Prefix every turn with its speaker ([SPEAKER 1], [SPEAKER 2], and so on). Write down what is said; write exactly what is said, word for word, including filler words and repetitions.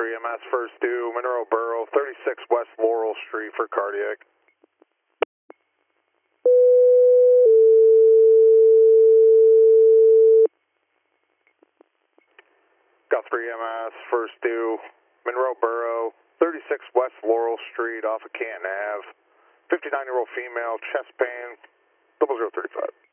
[SPEAKER 1] three M S first due, Monroe Borough, thirty-six West Laurel Street for cardiac. Got three M S first due, Monroe Borough, thirty-six West Laurel Street off of Canton Ave. fifty-nine-year-old female, chest pain, double zero thirty-five.